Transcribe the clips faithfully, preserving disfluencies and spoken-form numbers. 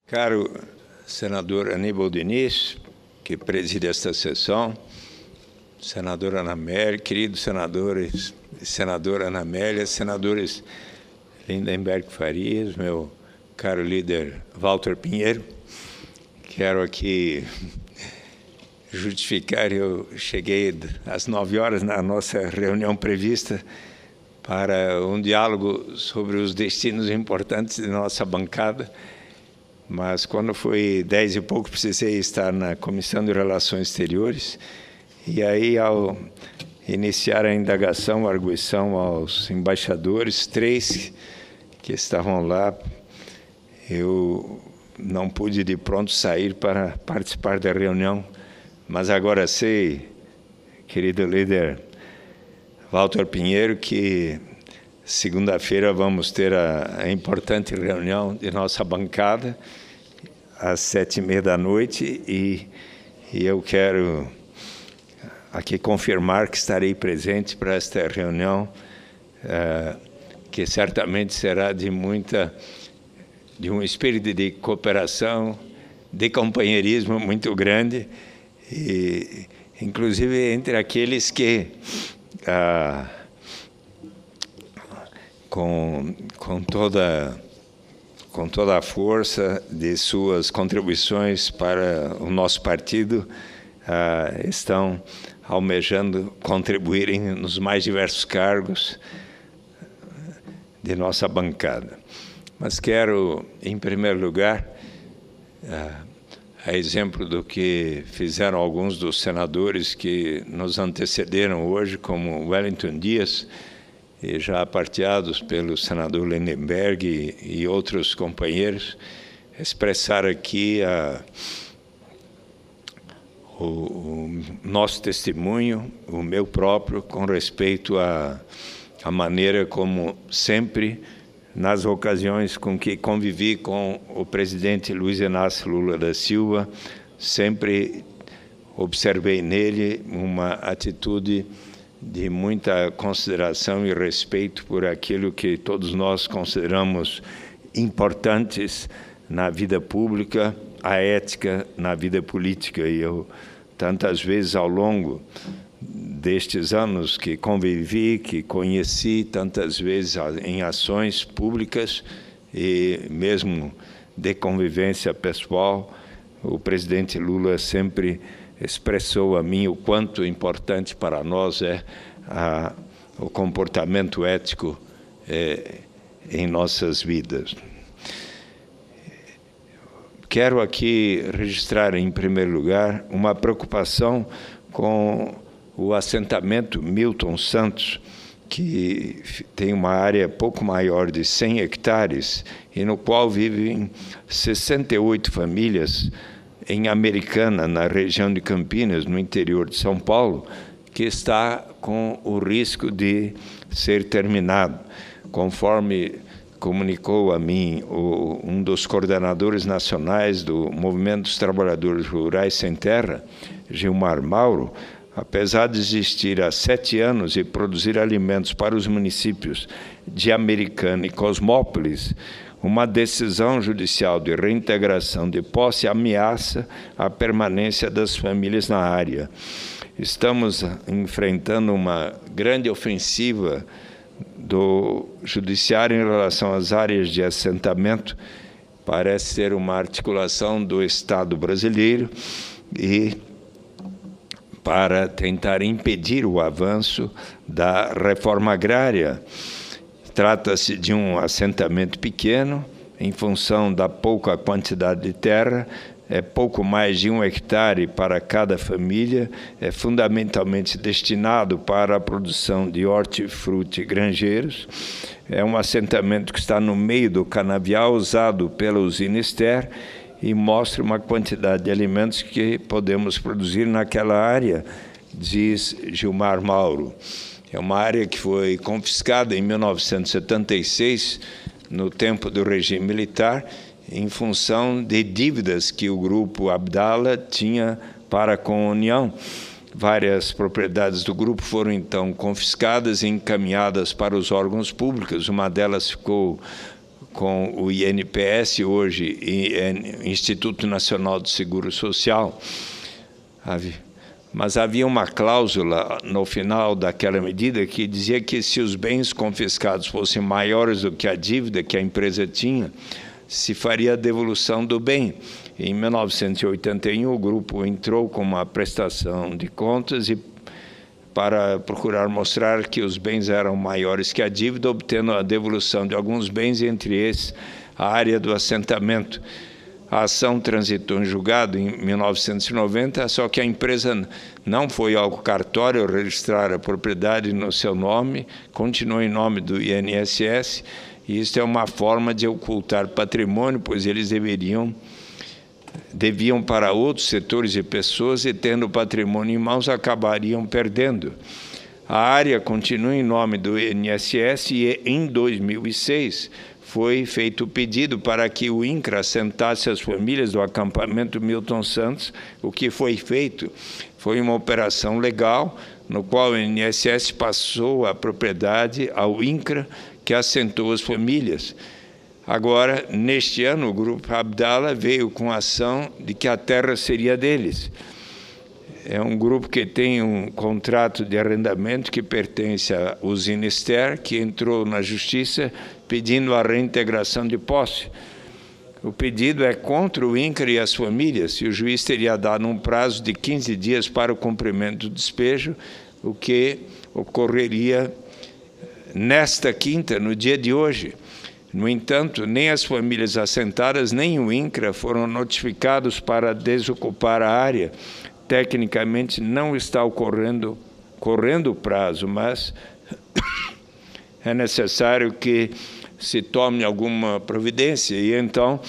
Caro senador Aníbal Diniz, que preside esta sessão, senadora Ana Amélia, queridos senadores e senadora Ana Amélia, senadores Lindenberg Farias, meu caro líder Walter Pinheiro, quero aqui justificar, eu cheguei às nove horas na nossa reunião prevista para um diálogo sobre os destinos importantes de nossa bancada, mas quando foi dez e pouco precisei estar na Comissão de Relações Exteriores, e aí ao iniciar a indagação, a arguição aos embaixadores, três que estavam lá, eu não pude de pronto sair para participar da reunião, mas agora sei, querido líder Walter Pinheiro, que segunda-feira vamos ter a, a importante reunião de nossa bancada às sete e meia da noite e, e eu quero aqui confirmar que estarei presente para esta reunião, uh, que certamente será de muita, de um espírito de cooperação, de companheirismo muito grande, e inclusive entre aqueles que uh, com, com toda com toda a força de suas contribuições para o nosso partido, uh, estão almejando contribuírem nos mais diversos cargos de nossa bancada. Mas quero, em primeiro lugar, uh, a exemplo do que fizeram alguns dos senadores que nos antecederam hoje, como Wellington Dias, e já parteados pelo senador Lindenberg e, e outros companheiros, expressar aqui a, o, o nosso testemunho, o meu próprio, com respeito à, à maneira como sempre, nas ocasiões com que convivi com o presidente Luiz Inácio Lula da Silva, sempre observei nele uma atitude de muita consideração e respeito por aquilo que todos nós consideramos importantes na vida pública, a ética na vida política. E eu, tantas vezes ao longo destes anos que convivi, que conheci, tantas vezes em ações públicas e mesmo de convivência pessoal, o presidente Lula sempre expressou a mim o quanto importante para nós é a, o comportamento ético é, em nossas vidas. Quero aqui registrar, em primeiro lugar, uma preocupação com o assentamento Milton Santos, que tem uma área pouco maior de cem hectares e no qual vivem sessenta e oito famílias em Americana, na região de Campinas, no interior de São Paulo, que está com o risco de ser terminado. Conforme comunicou a mim o, um dos coordenadores nacionais do Movimento dos Trabalhadores Rurais Sem Terra, Gilmar Mauro, apesar de existir há sete anos e produzir alimentos para os municípios de Americana e Cosmópolis, uma decisão judicial de reintegração de posse ameaça a permanência das famílias na área. Estamos enfrentando uma grande ofensiva do judiciário em relação às áreas de assentamento. Parece ser uma articulação do Estado brasileiro e para tentar impedir o avanço da reforma agrária. Trata-se de um assentamento pequeno, em função da pouca quantidade de terra, é pouco mais de um hectare para cada família, é fundamentalmente destinado para a produção de hortifruti granjeiros. É um assentamento que está no meio do canavial usado pela usina Ester e mostra uma quantidade de alimentos que podemos produzir naquela área, diz Gilmar Mauro. É uma área que foi confiscada em mil novecentos e setenta e seis, no tempo do regime militar, em função de dívidas que o grupo Abdala tinha para com a União. Várias propriedades do grupo foram, então, confiscadas e encaminhadas para os órgãos públicos. Uma delas ficou com o I N P S, hoje Instituto Nacional do Seguro Social. Mas havia uma cláusula no final daquela medida que dizia que se os bens confiscados fossem maiores do que a dívida que a empresa tinha, se faria a devolução do bem. Em mil novecentos e oitenta e um, o grupo entrou com uma prestação de contas e para procurar mostrar que os bens eram maiores que a dívida, obtendo a devolução de alguns bens, entre esses a área do assentamento. A ação transitou em julgado em mil novecentos e noventa, só que a empresa não foi ao cartório registrar a propriedade no seu nome, continuou em nome do I N S S, e isso é uma forma de ocultar patrimônio, pois eles deveriam deviam para outros setores e pessoas, e tendo patrimônio em mãos, acabariam perdendo. A área continua em nome do I N S S e, em dois mil e seis, foi feito o pedido para que o INCRA assentasse as famílias do acampamento Milton Santos. O que foi feito foi uma operação legal, no qual o I N S S passou a propriedade ao INCRA, que assentou as famílias. Agora, neste ano, o Grupo Abdala veio com a ação de que a terra seria deles. É um grupo que tem um contrato de arrendamento que pertence à Usina Ester, que entrou na Justiça pedindo a reintegração de posse. O pedido é contra o INCRA e as famílias, e o juiz teria dado um prazo de quinze dias para o cumprimento do despejo, o que ocorreria nesta quinta, no dia de hoje. No entanto, nem as famílias assentadas, nem o INCRA foram notificados para desocupar a área. Tecnicamente, não está ocorrendo correndo o prazo, mas é necessário que se tome alguma providência. E então,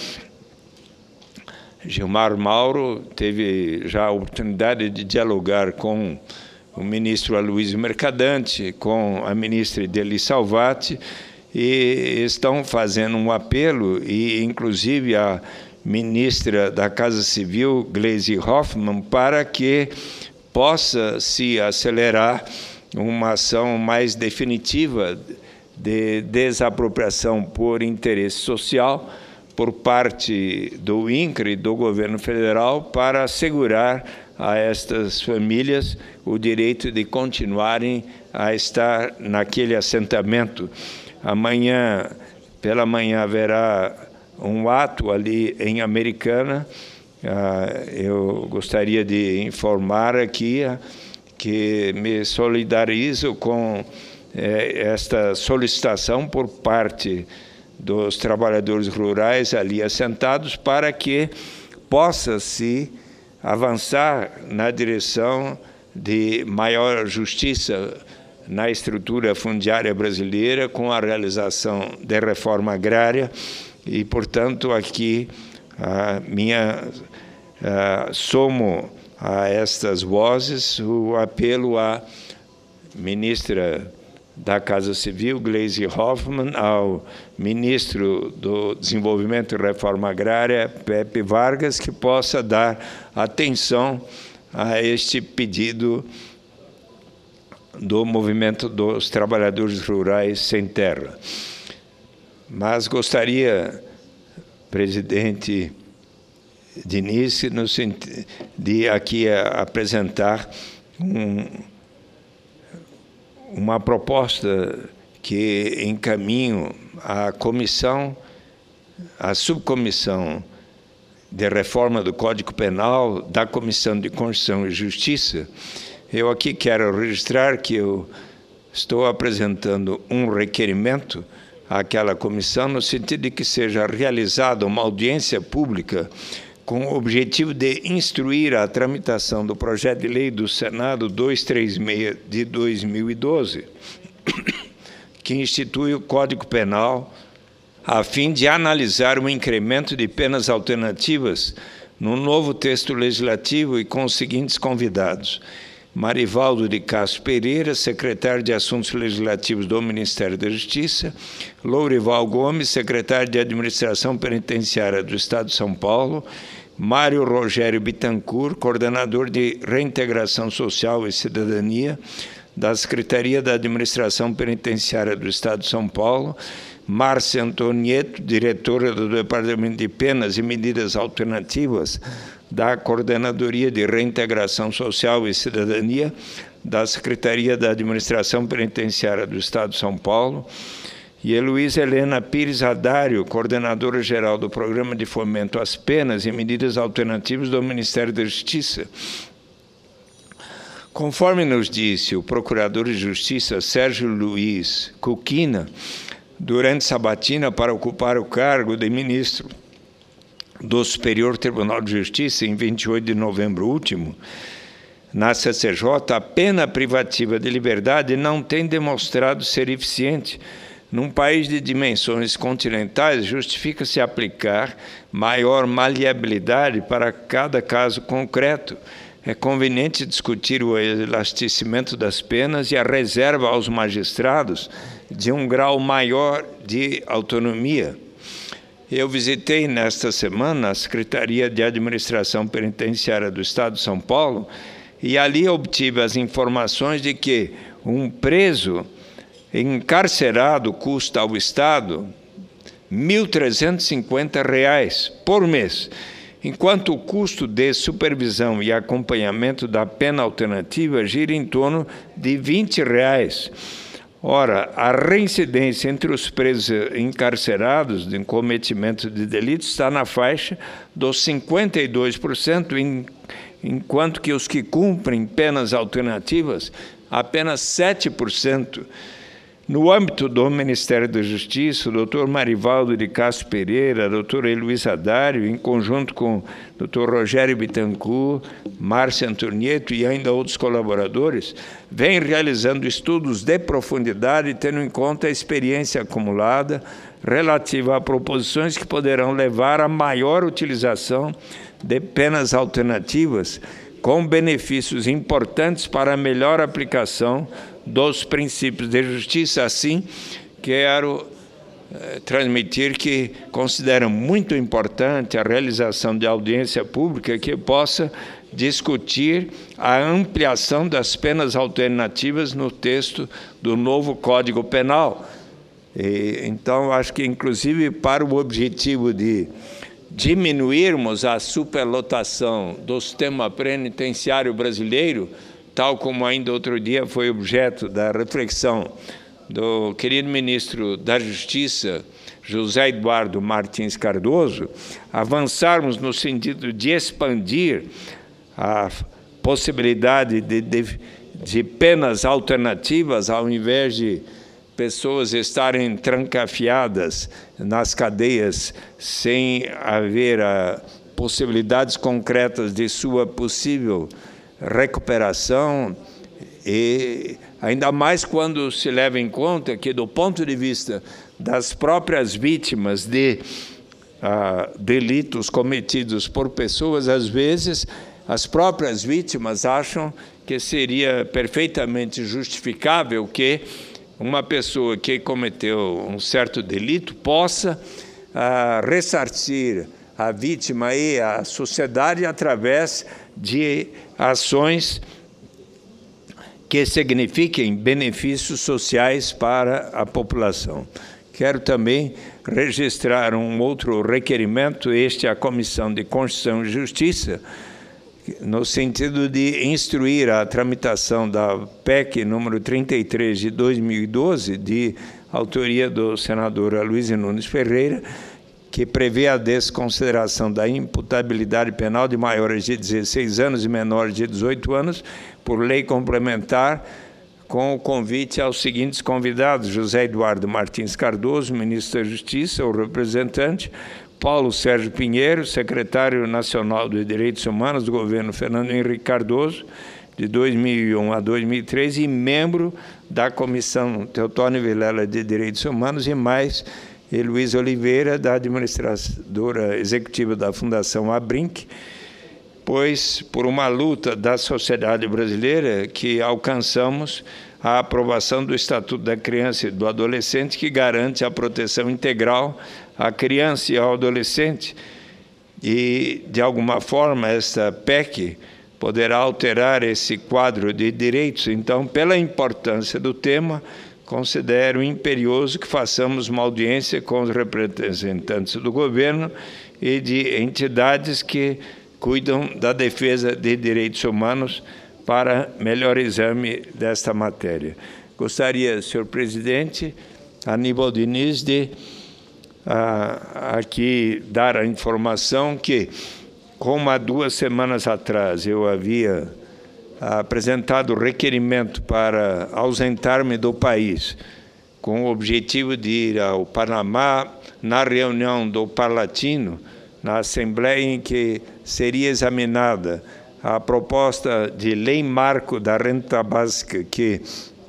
Gilmar Mauro teve já a oportunidade de dialogar com o ministro Aloysio Mercadante, com a ministra Ideli Salvati, e estão fazendo um apelo, e inclusive a ministra da Casa Civil, Gleisi Hoffmann, para que possa se acelerar uma ação mais definitiva de desapropriação por interesse social por parte do INCRA e do governo federal, para assegurar a estas famílias o direito de continuarem a estar naquele assentamento. Amanhã, pela manhã, haverá um ato ali em Americana. Eu gostaria de informar aqui que me solidarizo com esta solicitação por parte dos trabalhadores rurais ali assentados, para que possa-se avançar na direção de maior justiça na estrutura fundiária brasileira, com a realização da reforma agrária. E, portanto, aqui a minha a, somo a estas vozes o apelo à ministra da Casa Civil, Gleisi Hoffmann, ao ministro do Desenvolvimento e Reforma Agrária, Pepe Vargas, que possa dar atenção a este pedido do movimento dos trabalhadores rurais sem terra. Mas gostaria, presidente Diniz, no sentido de aqui apresentar um, uma proposta que encaminho à comissão, à subcomissão de reforma do Código Penal, da Comissão de Constituição e Justiça. Eu aqui quero registrar que eu estou apresentando um requerimento àquela comissão, no sentido de que seja realizada uma audiência pública com o objetivo de instruir a tramitação do projeto de lei do Senado duzentos e trinta e seis de dois mil e doze, que institui o Código Penal, a fim de analisar o incremento de penas alternativas no novo texto legislativo, e com os seguintes convidados: Marivaldo de Castro Pereira, secretário de Assuntos Legislativos do Ministério da Justiça; Lourival Gomes, secretário de Administração Penitenciária do Estado de São Paulo; Mário Rogério Bittencourt, coordenador de Reintegração Social e Cidadania da Secretaria da Administração Penitenciária do Estado de São Paulo; Márcia Antonieto, diretora do Departamento de Penas e Medidas Alternativas da Coordenadoria de Reintegração Social e Cidadania da Secretaria da Administração Penitenciária do Estado de São Paulo, e Heloísa Helena Pires Adário, coordenadora geral do Programa de Fomento às Penas e Medidas Alternativas do Ministério da Justiça. Conforme nos disse o Procurador de Justiça Sérgio Luiz Cuquina, durante sabatina para ocupar o cargo de ministro do Superior Tribunal de Justiça, em vinte e oito de novembro último, na C C J, a pena privativa de liberdade não tem demonstrado ser eficiente. Num país de dimensões continentais, justifica-se aplicar maior maleabilidade para cada caso concreto. É conveniente discutir o elasticamento das penas e a reserva aos magistrados de um grau maior de autonomia. Eu visitei nesta semana a Secretaria de Administração Penitenciária do Estado de São Paulo e ali obtive as informações de que um preso encarcerado custa ao Estado mil trezentos e cinquenta reais por mês, enquanto o custo de supervisão e acompanhamento da pena alternativa gira em torno de vinte reais. Ora, a reincidência entre os presos encarcerados de cometimento de delitos está na faixa dos cinquenta e dois por cento, enquanto que os que cumprem penas alternativas, apenas sete por cento. No âmbito do Ministério da Justiça, o doutor Marivaldo de Castro Pereira, a doutora Heloísa Adário, em conjunto com o doutor Rogério Bittencourt, Márcia Antonieto e ainda outros colaboradores, vem realizando estudos de profundidade, tendo em conta a experiência acumulada relativa a proposições que poderão levar a maior utilização de penas alternativas, com benefícios importantes para a melhor aplicação dos princípios de justiça. Assim, quero eh, transmitir que considero muito importante a realização de audiência pública que possa discutir a ampliação das penas alternativas no texto do novo Código Penal. E, então, acho que, inclusive, para o objetivo de diminuirmos a superlotação do sistema penitenciário brasileiro, tal como ainda outro dia foi objeto da reflexão do querido ministro da Justiça, José Eduardo Martins Cardoso, avançarmos no sentido de expandir a possibilidade de, de, de penas alternativas, ao invés de pessoas estarem trancafiadas nas cadeias sem haver a, possibilidades concretas de sua possível recuperação, e ainda mais quando se leva em conta que, do ponto de vista das próprias vítimas de ah, delitos cometidos por pessoas, às vezes as próprias vítimas acham que seria perfeitamente justificável que uma pessoa que cometeu um certo delito possa ah, ressarcir a vítima e a sociedade através de ações que signifiquem benefícios sociais para a população. Quero também registrar um outro requerimento, este à Comissão de Constituição e Justiça, no sentido de instruir a tramitação da P E C número trinta e três de dois mil e doze, de autoria do senador Aloysio Nunes Ferreira, que prevê a desconsideração da imputabilidade penal de maiores de dezesseis anos e menores de dezoito anos, por lei complementar, com o convite aos seguintes convidados: José Eduardo Martins Cardoso, ministro da Justiça, o representante; Paulo Sérgio Pinheiro, secretário nacional de Direitos Humanos do governo Fernando Henrique Cardoso, de dois mil e um a dois mil e três, e membro da Comissão Teotônio Vilela de Direitos Humanos, e mais Heloísa Oliveira, da administradora executiva da Fundação Abrinq, pois, por uma luta da sociedade brasileira, que alcançamos a aprovação do Estatuto da Criança e do Adolescente, que garante a proteção integral à criança e ao adolescente. E, de alguma forma, esta P E C poderá alterar esse quadro de direitos. Então, pela importância do tema, considero imperioso que façamos uma audiência com os representantes do governo e de entidades que cuidam da defesa de direitos humanos para melhor exame desta matéria. Gostaria, senhor presidente, Aníbal Diniz, de ah, aqui dar a informação que, como há duas semanas atrás eu havia apresentado requerimento para ausentar-me do país, com o objetivo de ir ao Panamá na reunião do Parlatino, na Assembleia em que seria examinada a proposta de lei marco da renda básica que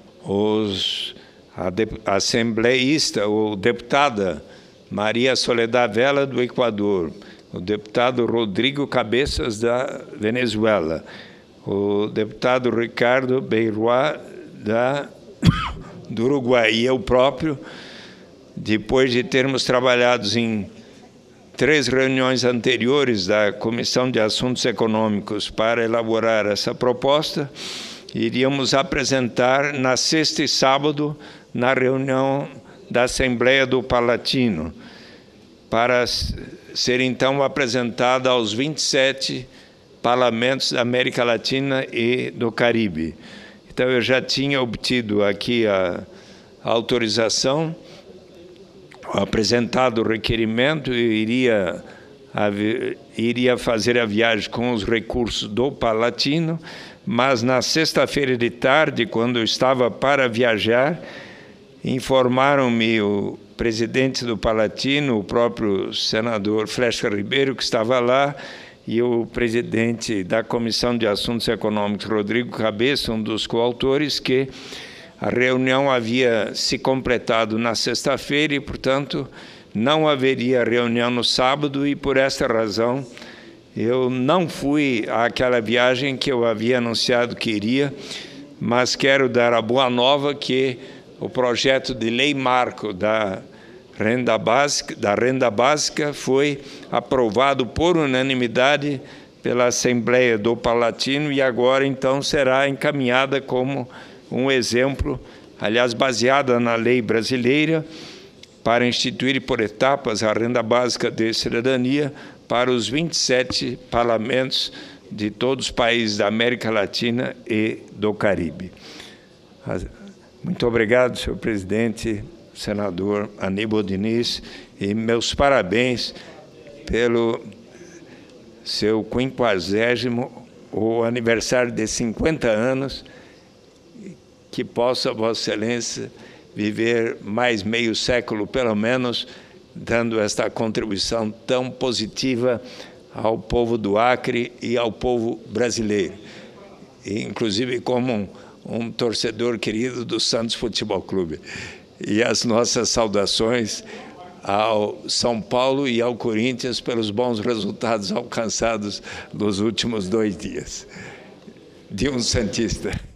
os, a, de, a assembleísta ou deputada Maria Soledad Vela, do Equador, o deputado Rodrigo Cabeças, da Venezuela, o deputado Ricardo Beiroa, da, do Uruguai, e eu próprio, depois de termos trabalhado em três reuniões anteriores da Comissão de Assuntos Econômicos para elaborar essa proposta, iríamos apresentar na sexta e sábado, na reunião da Assembleia do Palatino, para ser então apresentada aos vinte e sete parlamentos da América Latina e do Caribe. Então, eu já tinha obtido aqui a, a autorização, apresentado o requerimento, e iria, a, iria fazer a viagem com os recursos do Palatino, mas na sexta-feira de tarde, quando eu estava para viajar, informaram-me o presidente do Palatino, o próprio senador Flecha Ribeiro, que estava lá, e o presidente da Comissão de Assuntos Econômicos, Rodrigo Cabeça, um dos coautores, que a reunião havia se completado na sexta-feira e, portanto, não haveria reunião no sábado, e, por esta razão, eu não fui àquela viagem que eu havia anunciado que iria, mas quero dar a boa nova que o projeto de lei marco da renda básica, da renda básica foi aprovado por unanimidade pela Assembleia do Palatino e agora, então, será encaminhada como um exemplo, aliás, baseada na lei brasileira, para instituir por etapas a renda básica de cidadania para os vinte e sete parlamentos de todos os países da América Latina e do Caribe. Muito obrigado, senhor presidente, senador Aníbal Diniz, e meus parabéns pelo seu quinquagésimo, o aniversário de cinquenta anos, que possa Vossa Excelência viver mais meio século, pelo menos, dando esta contribuição tão positiva ao povo do Acre e ao povo brasileiro, e, inclusive como um, um torcedor querido do Santos Futebol Clube. E as nossas saudações ao São Paulo e ao Corinthians pelos bons resultados alcançados nos últimos dois dias. De um santista.